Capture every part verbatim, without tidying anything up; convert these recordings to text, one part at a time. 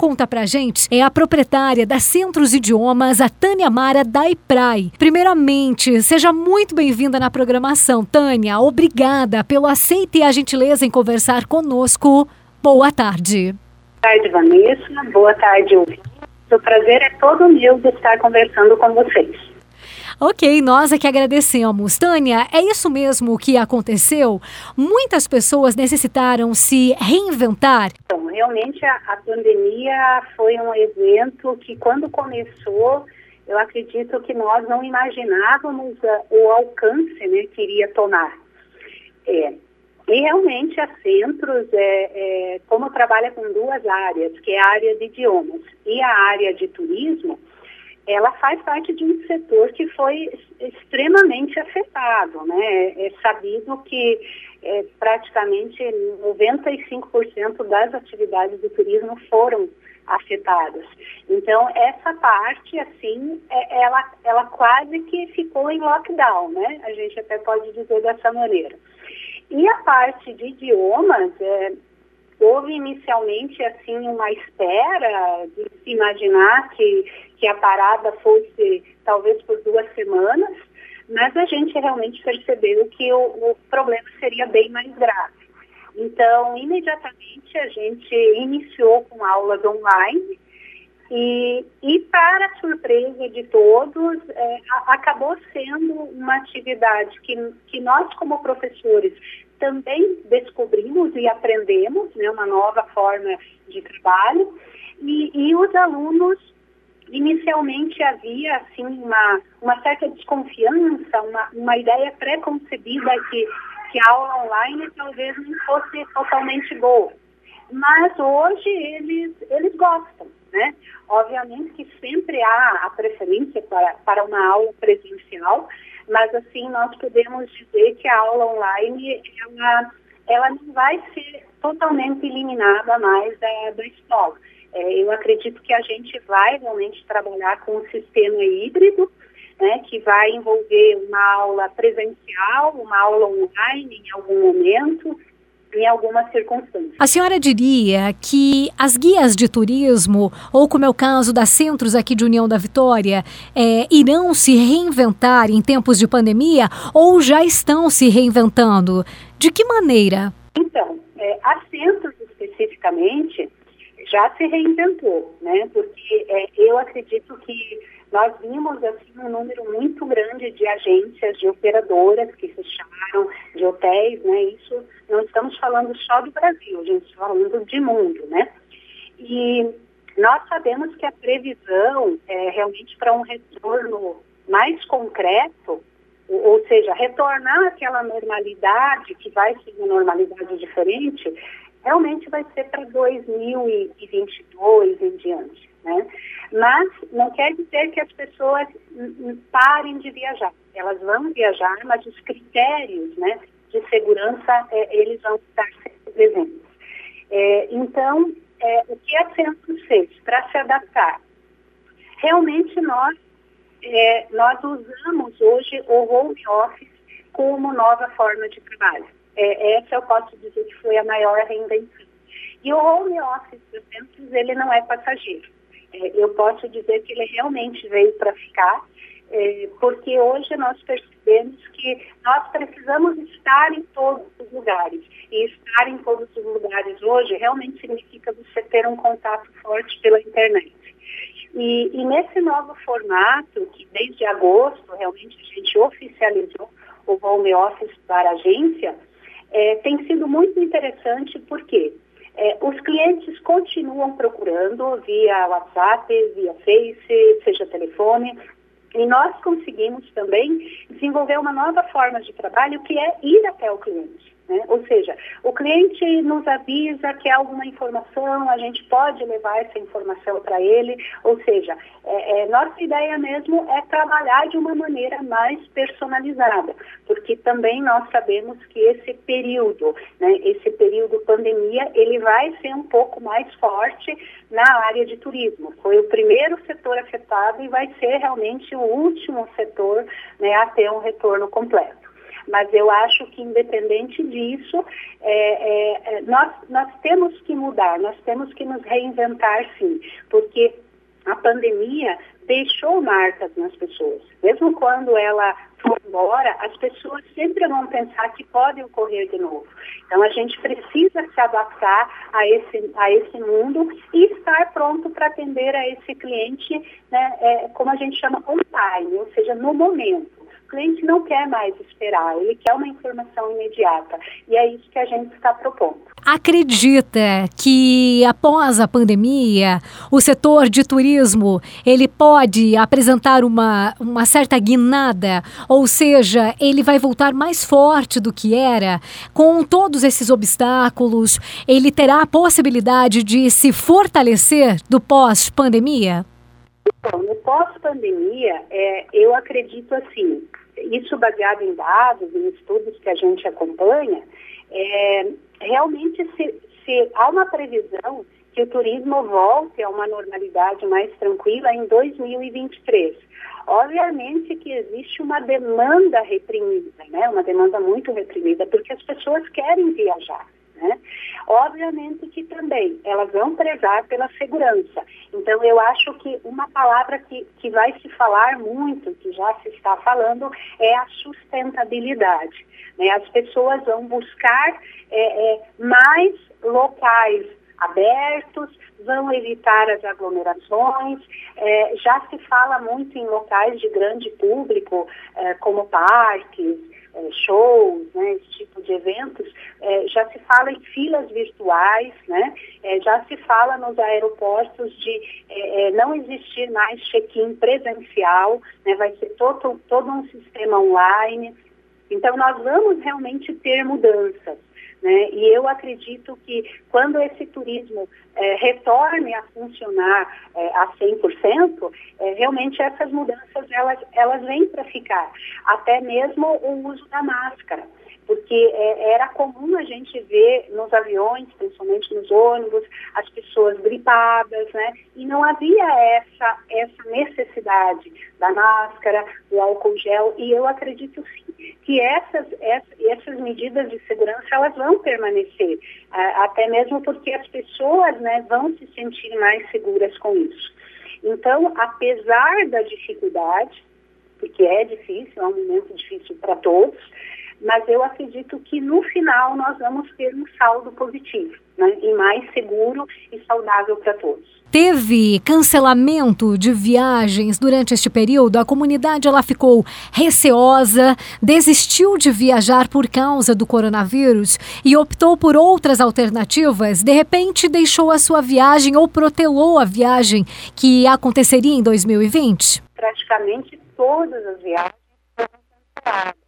conta pra gente é a proprietária da Centros Idiomas, a Tânia Mara Daiprai. Primeiramente, seja muito bem-vinda na programação, Tânia. Obrigada pelo aceite e a gentileza em conversar conosco. Boa tarde. Boa tarde, Vanessa. Boa tarde, ouvintes. O prazer é todo meu de estar conversando com vocês. Ok, nós é que agradecemos. Tânia, é isso mesmo que aconteceu? Muitas pessoas necessitaram se reinventar? Então, realmente a, a pandemia foi um evento que, quando começou, eu acredito que nós não imaginávamos uh, o alcance, né, que iria tomar. É, e realmente a Centros, é, é, como trabalha com duas áreas, que é a área de idiomas e a área de turismo, ela faz parte de um setor que foi extremamente afetado, né? É sabido que é, praticamente noventa e cinco por cento das atividades do turismo foram afetadas. Então, essa parte, assim, é, ela, ela quase que ficou em lockdown, né? A gente até pode dizer dessa maneira. E a parte de idiomas, é, houve inicialmente, assim, uma espera de se imaginar que, que a parada fosse talvez por duas semanas, mas a gente realmente percebeu que o, o problema seria bem mais grave. Então, imediatamente a gente iniciou com aulas online e, e para surpresa de todos, é, a, acabou sendo uma atividade que, que nós, como professores, também descobrimos e aprendemos, né, uma nova forma de trabalho, e, e os alunos, inicialmente havia assim, uma, uma certa desconfiança, uma, uma ideia pré-concebida que, que a aula online talvez não fosse totalmente boa. Mas hoje eles, eles gostam, né? Obviamente que sempre há a preferência para, para uma aula presencial, mas assim nós podemos dizer que a aula online ela, ela não vai ser totalmente eliminada mais da, da escola. É, eu acredito que a gente vai realmente trabalhar com um sistema híbrido, né, que vai envolver uma aula presencial, uma aula online em algum momento, em algumas circunstâncias. A senhora diria que as guias de turismo, ou como é o caso das Centros aqui de União da Vitória, é, irão se reinventar em tempos de pandemia ou já estão se reinventando? De que maneira? Então, é, a Centros especificamente já se reinventou, né? Porque é, eu acredito que nós vimos assim, um número muito grande de agências, de operadoras que fecharam, de hotéis, né? Isso não estamos falando só do Brasil, a gente está falando de mundo, né? E nós sabemos que a previsão é realmente para um retorno mais concreto, ou seja, retornar àquela normalidade, que vai ser uma normalidade diferente, realmente vai ser para dois mil e vinte e dois em diante, né? Mas não quer dizer que as pessoas parem de viajar. Elas vão viajar, mas os critérios, né, de segurança, é, eles vão estar sempre presentes. É, então, é, o que a Centros fez para se adaptar? Realmente nós, é, nós usamos hoje o home office como nova forma de trabalho. É, essa eu posso dizer que foi a maior reinvenção. E o home office do Centros, ele não é passageiro. É, eu posso dizer que ele realmente veio para ficar, é, porque hoje nós percebemos que nós precisamos estar em todos os lugares. E estar em todos os lugares hoje realmente significa você ter um contato forte pela internet. E, e nesse novo formato, que desde agosto realmente a gente oficializou o home office para a agência, É, tem sido muito interessante porque é, os clientes continuam procurando via WhatsApp, via Face, seja telefone, e nós conseguimos também desenvolver uma nova forma de trabalho que é ir até o cliente. Né? Ou seja, o cliente nos avisa que há alguma informação, a gente pode levar essa informação para ele, ou seja, é, é, nossa ideia mesmo é trabalhar de uma maneira mais personalizada, porque também nós sabemos que esse período, né, esse período pandemia, ele vai ser um pouco mais forte na área de turismo. Foi o primeiro setor afetado e vai ser realmente o último setor, né, a ter um retorno completo. Mas eu acho que, independente disso, é, é, nós, nós temos que mudar, nós temos que nos reinventar, sim, porque a pandemia deixou marcas nas pessoas. Mesmo quando ela for embora, as pessoas sempre vão pensar que pode ocorrer de novo. Então, a gente precisa se adaptar a esse, a esse mundo e estar pronto para atender a esse cliente, né, é, como a gente chama, on time, ou seja, no momento. O cliente não quer mais esperar, ele quer uma informação imediata. E é isso que a gente está propondo. Acredita que após a pandemia, o setor de turismo, ele pode apresentar uma, uma certa guinada? Ou seja, ele vai voltar mais forte do que era? Com todos esses obstáculos, ele terá a possibilidade de se fortalecer do pós-pandemia? Então, no pós-pandemia, é, eu acredito assim, isso baseado em dados, em estudos que a gente acompanha, é, realmente se, se há uma previsão que o turismo volte a uma normalidade mais tranquila em dois mil e vinte e três. Obviamente que existe uma demanda reprimida, né? Uma demanda muito reprimida, porque as pessoas querem viajar, né? Obviamente que também elas vão prezar pela segurança. Então, eu acho que uma palavra que, que vai se falar muito, que já se está falando, é a sustentabilidade, né? As pessoas vão buscar é, é, mais locais abertos, vão evitar as aglomerações, é, já se fala muito em locais de grande público, é, como parques, é, shows, né, esse tipo de eventos, é, já se fala em filas virtuais, né, é, já se fala nos aeroportos de é, é, não existir mais check-in presencial, né, vai ser todo, todo um sistema online. Então, nós vamos realmente ter mudanças. Né? E eu acredito que quando esse turismo é, retorne a funcionar é, a cem por cento, é, realmente essas mudanças elas, elas vêm para ficar. Até mesmo o uso da máscara. Porque é, era comum a gente ver nos aviões, principalmente nos ônibus, as pessoas gripadas, né? E não havia essa, essa necessidade da máscara, do álcool gel, e eu acredito sim que essas, essas, essas medidas de segurança elas vão permanecer, até mesmo porque as pessoas, né, vão se sentir mais seguras com isso. Então, apesar da dificuldade, porque é difícil, é um momento difícil para todos, mas eu acredito que no final nós vamos ter um saldo positivo, né, e mais seguro e saudável para todos. Teve cancelamento de viagens durante este período? A comunidade ela ficou receosa, desistiu de viajar por causa do coronavírus e optou por outras alternativas? De repente deixou a sua viagem ou protelou a viagem que aconteceria em dois mil e vinte? Praticamente todas as viagens foram canceladas.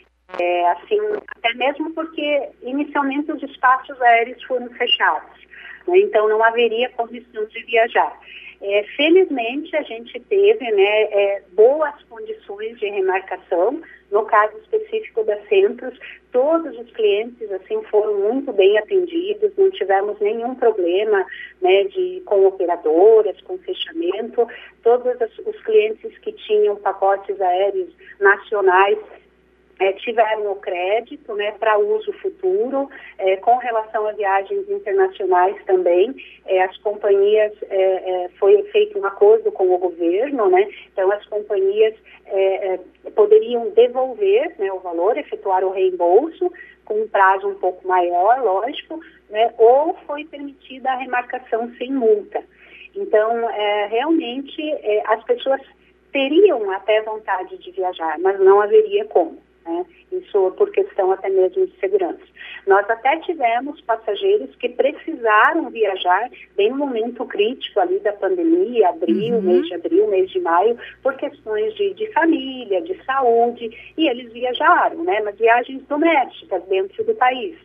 É, assim, até mesmo porque inicialmente os espaços aéreos foram fechados, né? Então não haveria condição de viajar. É, felizmente a gente teve, né, é, boas condições de remarcação. No caso específico da Centros, todos os clientes assim foram muito bem atendidos, não tivemos nenhum problema, né, de, com operadoras, com fechamento. Todos os, os clientes que tinham pacotes aéreos nacionais É, tiveram o crédito, né, para uso futuro. É, com relação a viagens internacionais também, é, as companhias, é, é, foi feito um acordo com o governo, né, então as companhias é, é, poderiam devolver, né, o valor, efetuar o reembolso com um prazo um pouco maior, lógico, né, ou foi permitida a remarcação sem multa. Então, é, realmente, é, as pessoas teriam até vontade de viajar, mas não haveria como. Né? Isso por questão até mesmo de segurança. Nós até tivemos passageiros que precisaram viajar bem no momento crítico ali da pandemia, abril, uhum. mês de abril, mês de maio, por questões de, de família, de saúde, e eles viajaram, né? Mas viagens domésticas dentro do país.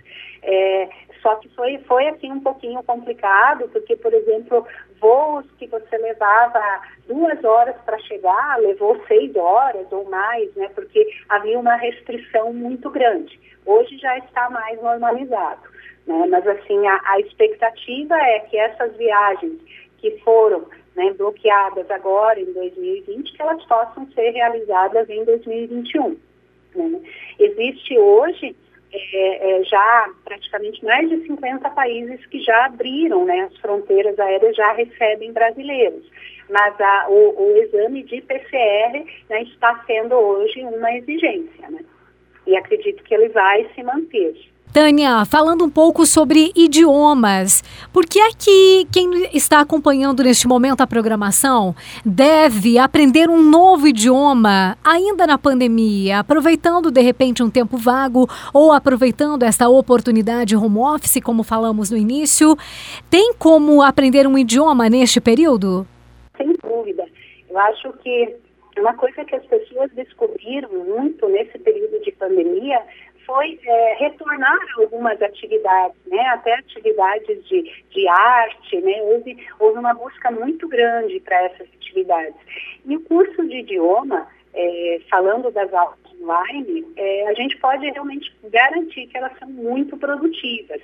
É, só que foi, foi assim um pouquinho complicado, porque, por exemplo, voos que você levava duas horas para chegar, levou seis horas ou mais, né? Porque havia uma restrição muito grande. Hoje já está mais normalizado, né? Mas assim, a, a expectativa é que essas viagens que foram, né, bloqueadas agora em dois mil e vinte, que elas possam ser realizadas em dois mil e vinte e um. né? Existe hoje é, é, já praticamente mais de cinquenta países que já abriram, né, as fronteiras aéreas, já recebem brasileiros. Mas a, o, o exame de P C R, né, está sendo hoje uma exigência, né? E acredito que ele vai se manter. Tânia, falando um pouco sobre idiomas, por que é que quem está acompanhando neste momento a programação deve aprender um novo idioma ainda na pandemia, aproveitando de repente um tempo vago ou aproveitando esta oportunidade home office, como falamos no início? Tem como aprender um idioma neste período? Sem dúvida. Eu acho que uma coisa que as pessoas descobriram muito nesse período de pandemia foi é, retornar a algumas atividades, né? Até atividades de, de arte, né? Houve, houve uma busca muito grande para essas atividades. E o curso de idioma, é, falando das aulas online, é, a gente pode realmente garantir que elas são muito produtivas.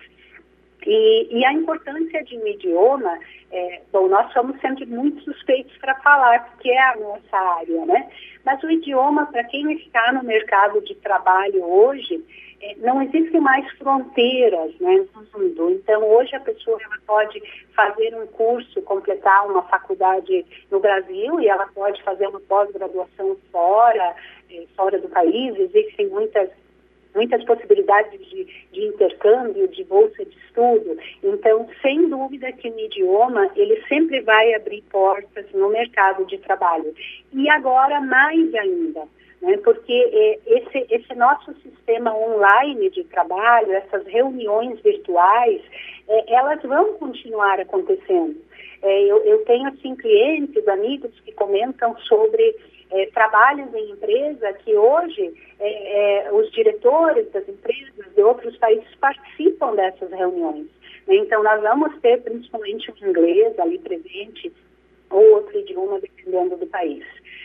E, e a importância de um idioma, é, bom, nós somos sempre muito suspeitos para falar, porque é a nossa área, né? Mas o idioma, para quem está no mercado de trabalho hoje, é, não existem mais fronteiras, né, no mundo. Então, hoje a pessoa ela pode fazer um curso, completar uma faculdade no Brasil e ela pode fazer uma pós-graduação fora, é, fora do país. Existem muitas muitas possibilidades de, de intercâmbio, de bolsa de estudo. Então, sem dúvida que o idioma, ele sempre vai abrir portas no mercado de trabalho. E agora, mais ainda, né, porque eh, esse, esse nosso sistema online de trabalho, essas reuniões virtuais, eh, elas vão continuar acontecendo. Eh, eu, eu tenho, assim, clientes, amigos que comentam sobre É, trabalhos em empresa que hoje é, é, os diretores das empresas de outros países participam dessas reuniões, né? Então, nós vamos ter principalmente o inglês ali presente ou outro idioma, dependendo do país.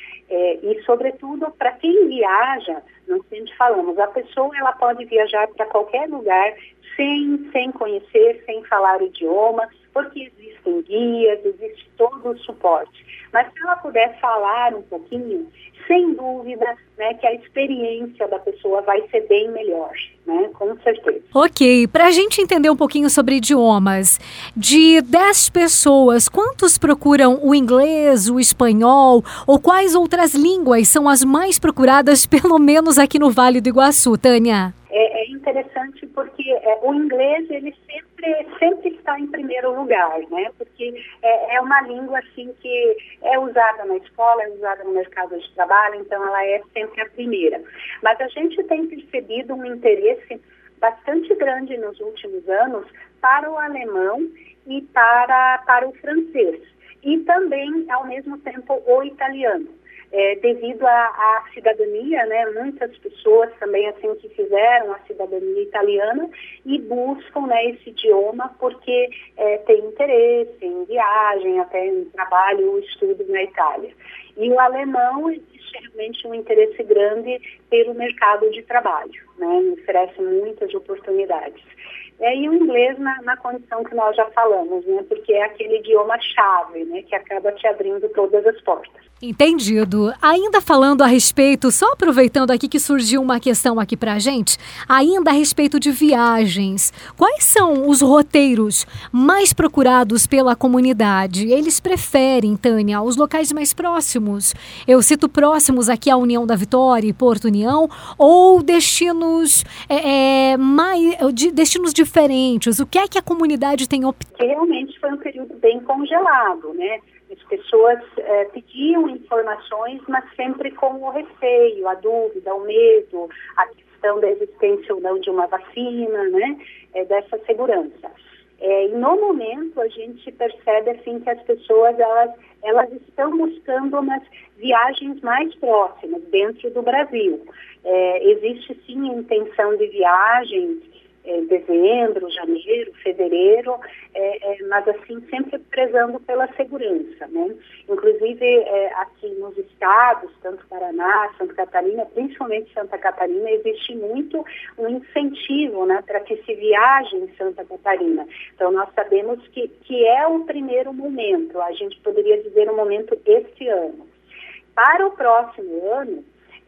É, e, sobretudo, para quem viaja, nós sempre falamos, a pessoa ela pode viajar para qualquer lugar sem, sem conhecer, sem falar o idioma, porque existem guias, existe todo o suporte. Mas se ela puder falar um pouquinho, sem dúvida, né, que a experiência da pessoa vai ser bem melhor, né, com certeza. Ok, para a gente entender um pouquinho sobre idiomas, de dez pessoas, quantos procuram o inglês, o espanhol, ou quais outras línguas são as mais procuradas, pelo menos aqui no Vale do Iguaçu, Tânia? É, é interessante porque é, o inglês, ele sempre, sempre está em primeiro lugar, né? Porque é, é uma língua, assim, que é usada na escola, é usada no mercado de trabalho, então ela é sempre a primeira. Mas a gente tem percebido um interesse bastante grande nos últimos anos para o alemão e para, para o francês. E também, ao mesmo tempo, o italiano. É, devido à cidadania, né, muitas pessoas também assim que fizeram a cidadania italiana e buscam, né, esse idioma porque é, tem interesse em viagem, até em trabalho ou estudo na Itália. E o alemão, existe realmente um interesse grande pelo mercado de trabalho, né, oferece muitas oportunidades. É, e o inglês na, na condição que nós já falamos, né, porque é aquele idioma-chave, né, que acaba te abrindo todas as portas. Entendido. Ainda falando a respeito, só aproveitando aqui que surgiu uma questão aqui pra gente, ainda a respeito de viagens. Quais são os roteiros mais procurados pela comunidade? Eles preferem, Tânia, os locais mais próximos? Eu cito próximos aqui a União da Vitória e Porto União, ou destinos, é, é, mais, de, destinos diferentes? O que é que a comunidade tem optado? Realmente foi um período bem congelado, né? As pessoas é, pediam informações, mas sempre com o receio, a dúvida, o medo, a questão da existência ou não de uma vacina, né? É, dessa segurança. É, e no momento a gente percebe assim que as pessoas elas, elas estão buscando umas viagens mais próximas dentro do Brasil. É, existe sim a intenção de viagens em dezembro, janeiro, fevereiro, é, é, mas assim sempre prezando pela segurança, né? Inclusive é, aqui nos estados, tanto Paraná, Santa Catarina, principalmente Santa Catarina, existe muito um incentivo, né, para que se viaje em Santa Catarina. Então nós sabemos que, que é o primeiro momento, a gente poderia dizer um momento este ano. Para o próximo ano,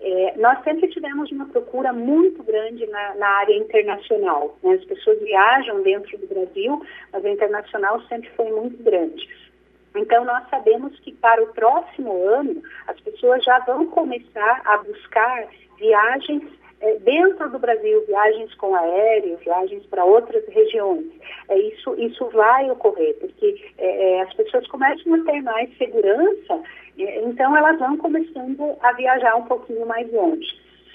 É, nós sempre tivemos uma procura muito grande na, na área internacional, né? As pessoas viajam dentro do Brasil, mas a internacional sempre foi muito grande. Então, nós sabemos que para o próximo ano, as pessoas já vão começar a buscar viagens é, dentro do Brasil, viagens com aéreo, viagens para outras regiões. É, isso, isso vai ocorrer, porque é, é, as pessoas começam a ter mais segurança, é, então elas vão começando a viajar um pouquinho mais longe.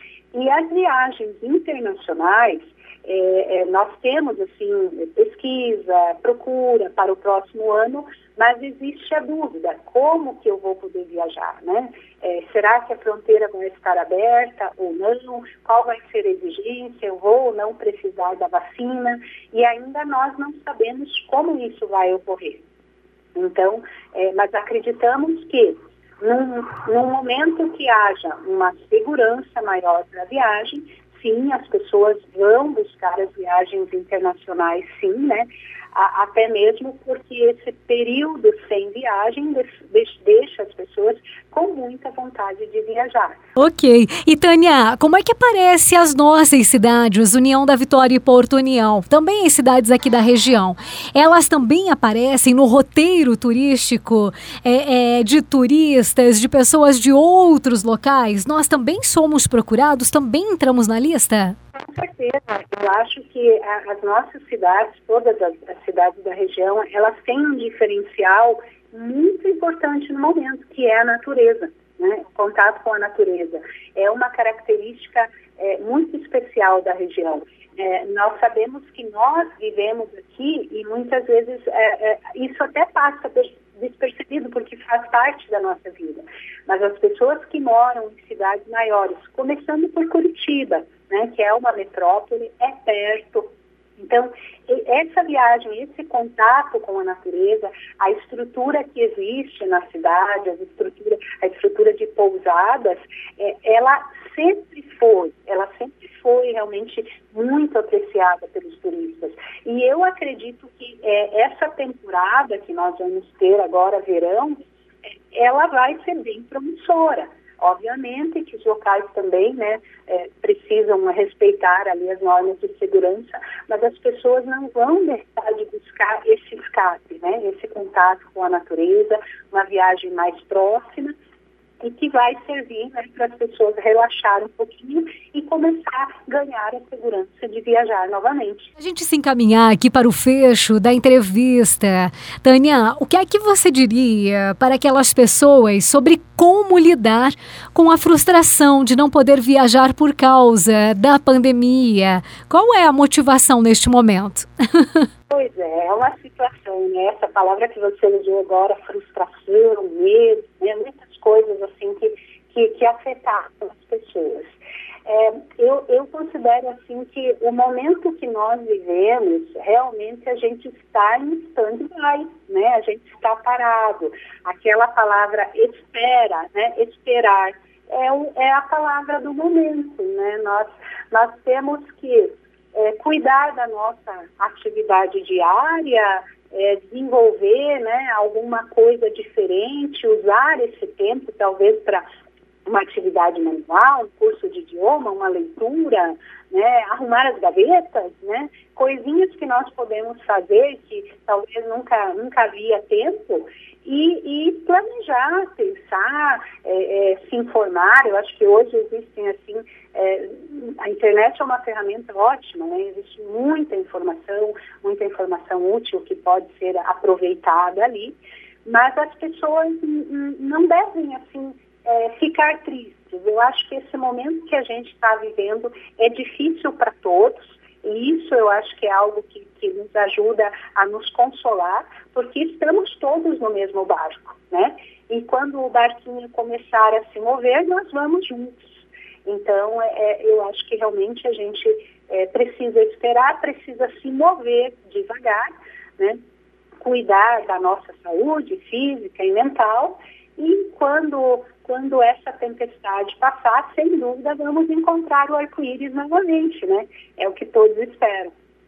E as viagens internacionais, É, é, nós temos, assim, pesquisa, procura para o próximo ano, mas existe a dúvida, como que eu vou poder viajar, né? É, será que a fronteira vai estar aberta ou não? Qual vai ser a exigência? Eu vou ou não precisar da vacina? E ainda nós não sabemos como isso vai ocorrer. Então, é, mas acreditamos que num, num momento que haja uma segurança maior para a viagem, sim, as pessoas vão buscar as viagens internacionais, sim, né? A, até mesmo porque esse período sem viagem deixa, deixa as pessoas com muita vontade de viajar. Ok. E, Tânia, como é que aparece as nossas cidades, União da Vitória e Porto União, também as cidades aqui da região? Elas também aparecem no roteiro turístico é, é, de turistas, de pessoas de outros locais? Nós também somos procurados? Também entramos na lista? Com certeza. Eu acho que a, as nossas cidades, todas as, as cidades da região, elas têm um diferencial muito importante no momento, que é a natureza, né? O contato com a natureza. É uma característica é, muito especial da região. É, nós sabemos que nós vivemos aqui e muitas vezes é, é, isso até passa despercebido porque faz parte da nossa vida. Mas as pessoas que moram em cidades maiores, começando por Curitiba, né, que é uma metrópole, é perto. Então, essa viagem, esse contato com a natureza, a estrutura que existe na cidade, a estrutura, a estrutura de pousadas, é, ela sempre foi, ela sempre foi realmente muito apreciada pelos turistas. E eu acredito que é, essa temporada que nós vamos ter agora, verão, ela vai ser bem promissora. Obviamente que os locais também, né, é, precisam respeitar ali as normas de segurança, mas as pessoas não vão deixar de buscar esse escape, né, esse contato com a natureza, uma viagem mais próxima e que vai servir, né, para as pessoas relaxarem um pouquinho e começar a ganhar a segurança de viajar novamente. A gente se encaminhar aqui para o fecho da entrevista. Tânia, o que é que você diria para aquelas pessoas sobre como lidar com a frustração de não poder viajar por causa da pandemia? Qual é a motivação neste momento? Pois é, é uma situação, né? Essa palavra que você usou agora, frustração, medo, né? Muitas coisas assim que, que, que afetaram as pessoas. É, eu, eu considero assim que o momento que nós vivemos, realmente a gente está em stand-by, né? A gente está parado. Aquela palavra espera, né? Esperar, é, o, é a palavra do momento, né? Nós, nós temos que é, cuidar da nossa atividade diária, é, desenvolver, né, alguma coisa diferente, usar esse tempo talvez para uma atividade manual, um curso de idioma, uma leitura, né, arrumar as gavetas, né, coisinhas que nós podemos fazer que talvez nunca, nunca havia tempo e, e planejar, pensar, é, é, se informar. Eu acho que hoje existem assim, é, a internet é uma ferramenta ótima, né, existe muita informação, muita informação útil que pode ser aproveitada ali, mas as pessoas n- não devem assim É, ficar tristes. Eu acho que esse momento que a gente está vivendo é difícil para todos, e isso eu acho que é algo que, que nos ajuda a nos consolar, porque estamos todos no mesmo barco, né? E quando o barquinho começar a se mover, nós vamos juntos. Então, é, eu acho que realmente a gente é, precisa esperar, precisa se mover devagar, né? Cuidar da nossa saúde física e mental, e quando, quando essa tempestade passar, sem dúvida, vamos encontrar o arco-íris novamente, né? É o que todos esperam.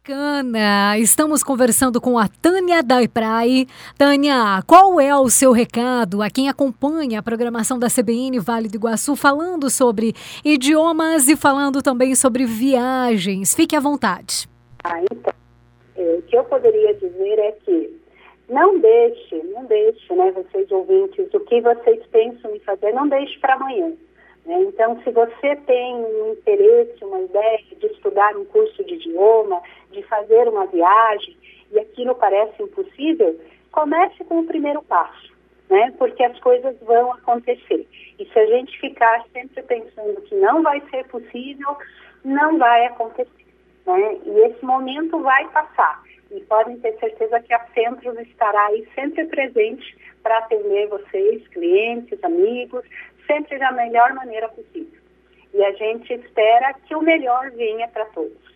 Bacana! Estamos conversando com a Tânia da IPRAE. Tânia, qual é o seu recado a quem acompanha a programação da C B N Vale do Iguaçu, falando sobre idiomas e falando também sobre viagens? Fique à vontade. Ah, então, é, o que eu poderia dizer é que não deixe, não deixe, né, vocês ouvintes, o que vocês pensam em fazer, não deixe para amanhã. Então, se você tem um interesse, uma ideia de estudar um curso de idioma, de fazer uma viagem, e aquilo parece impossível, comece com o primeiro passo, né? Porque as coisas vão acontecer. E se a gente ficar sempre pensando que não vai ser possível, não vai acontecer, né? E esse momento vai passar. E podem ter certeza que a Centros estará aí sempre presente para atender vocês, clientes, amigos, sempre da melhor maneira possível. E a gente espera que o melhor venha para todos.